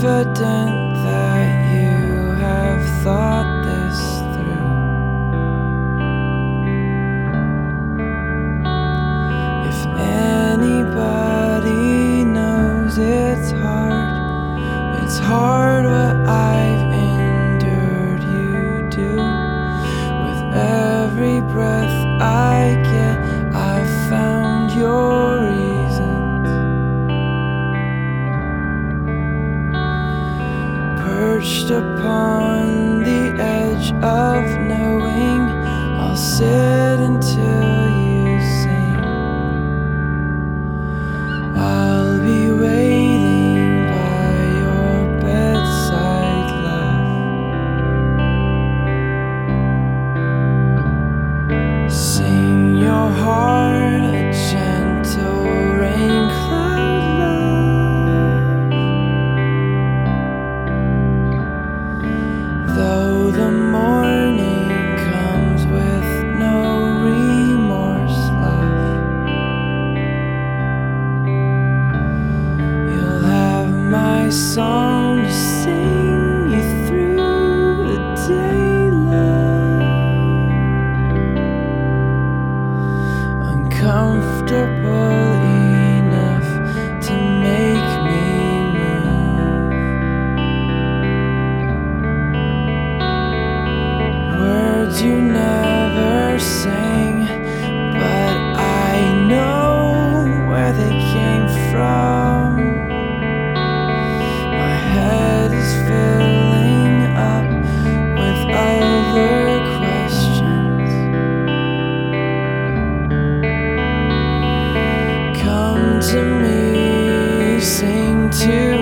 confident that you have thought this through. If anybody knows it's hard what I've endured, you do. With every breath I get, I've found your reasons. Perched upon the edge of knowing, I'll sit until you sing. I'll be waiting by your bedside, love. Sing your heart a gentle rain cloud, love. Though the morning comes with no remorse, love, you'll have my song to sing you through the day, love. Uncomfortable enough to make me move. Words you never sang, but I know where they came from. My head is filling up with other questions. Come to me, sing to